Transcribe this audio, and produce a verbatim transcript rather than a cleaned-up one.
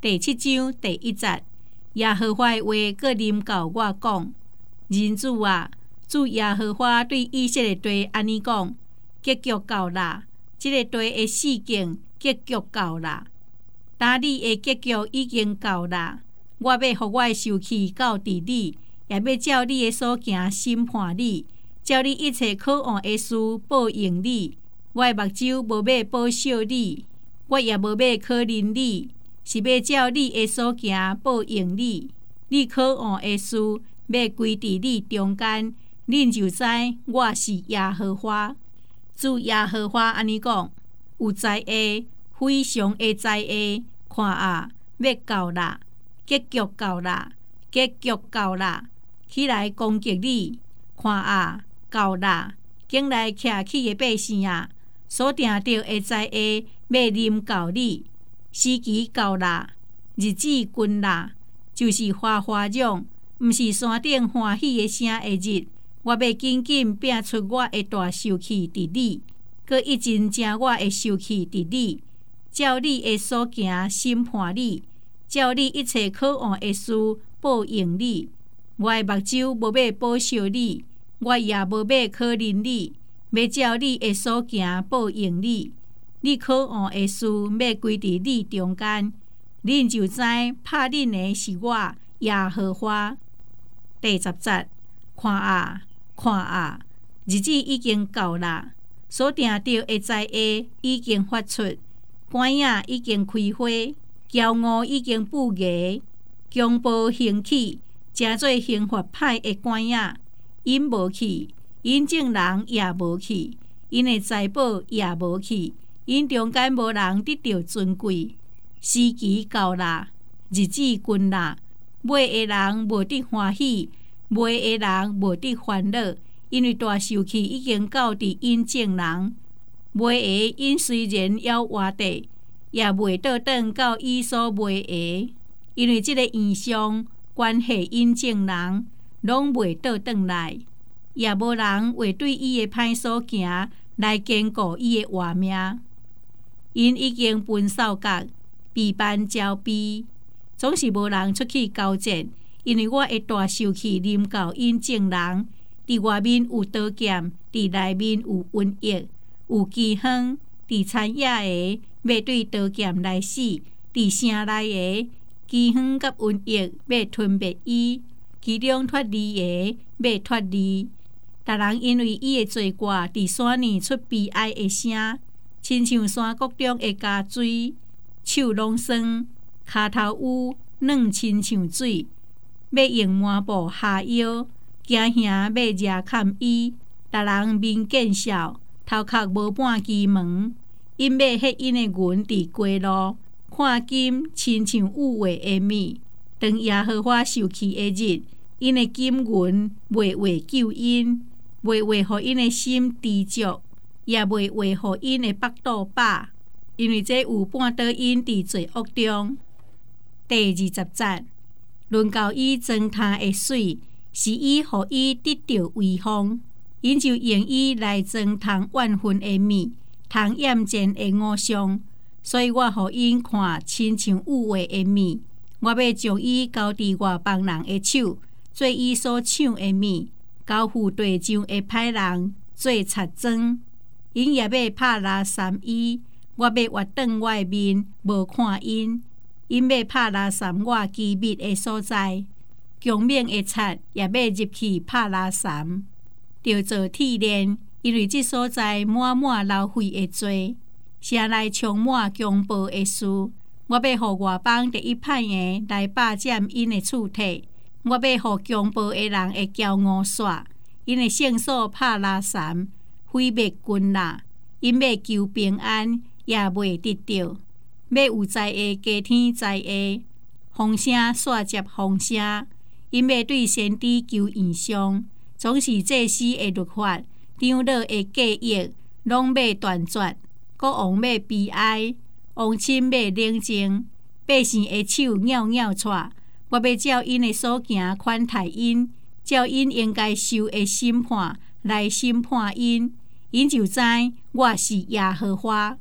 第七章第一节，耶和华的话閣臨到我講：人子啊，主耶和華對以色列地安尼講：結局到啦，這個地的事件結局到啦，但你的結局已經到啦。我要予我的受氣到佇你，也要照你的所行審判你，照你一切可惡的事報應你。我的目睭無要保守你，我也無要可憐你，是要照你的所行報應你。你可惡的事要歸佇你中間，恁就知我是耶和華。主耶和華安尼講：有災厄，非常的災厄，看啊，要到啦，結局到啦，結局到啦，起來攻擊你，看啊，到啦，竟來徛起的百姓啊！所定着的災厄要臨到你，時期到啦，日子近啦，就是花花踵，毋是山頂歡喜的聲的日。我要緊緊摒出我的大受氣佇你，閣一陣正我的受氣佇你，照你的所行審判你，照你一切可惡的事報應你。我的目睭無要保守你，我也無要可憐你。要照你的所行報應你，你可惡的事要歸佇你中間，恁就知拍恁的是我耶和華。第十節，看啊，看啊，日子已經到啦，所定着的災厄已經發出，關影已經開花，驕傲已經布芽，強暴興起，誠做刑罰歹的關影，因無去。因眾人也無去，因的財寶也無去，因中間無人得到尊貴。時期到啦，日子近啦，買的人無得歡喜，賣的人無得歡樂，因為大受氣已經到佇因眾人。賣的因雖然要活地，也袂倒轉到伊所賣的，因為這個異象關係因眾人，攏袂倒轉來。也無人會對伊的歹所行來堅固伊的活命，因已經分掃角，被班招逼，總是無人出去交戰，因為我的大受氣臨到因眾人，佇外面有刀劍，佇內面有瘟疫，有饑荒，佇田野的要對刀劍來死，佇城內的饑荒甲瘟疫要吞滅伊，其中脫離的要脫離。逐人因為伊的罪過，佇山裡出悲哀的聲，親像山谷中的加水，手攏酸，骹頭污軟親像水，要用抹布下腰，驚兄要熱砍伊，逐人面見笑，頭殼無半支門，因要迄因的雲佇街路，看金親像有話的物，當耶和華受氣的日，因的金雲袂為救因。袂為互因的心知足，也袂為互因的腹肚飽，因為這有絆倒因佇罪惡中。第二十節，論到伊裝炭的水，是伊互伊得到威風，因就用伊來裝炭萬分的米，通驗證的五香。所以我互因看親像有話的米，我要將伊交佇外邦人的手，做伊所搶的米。交付地上的歹人做賊贓，因也要拍拉三伊，我要活轉我的面，無看因，因要拍拉三我機密的所在，強猛的賊也要入去拍拉三，着做鐵鏈，因為這所在滿滿流血的罪，城內充滿強暴的事，我要互外邦第一歹的來霸佔因的厝體。我要互強暴的人會驕傲煞，因的聖所拍拉三，毀滅軍啦。因要求平安，也袂得到。要有災厄加添災厄，風聲煞接風聲。因要對先知求異象，總是祭司的律法，長老的計議，攏要斷絕。國王要悲哀，王親要寧靜，百姓的手拗拗掣。我要照因的所行款待因，照因應該受的審判來審判因，因就知我是耶和華。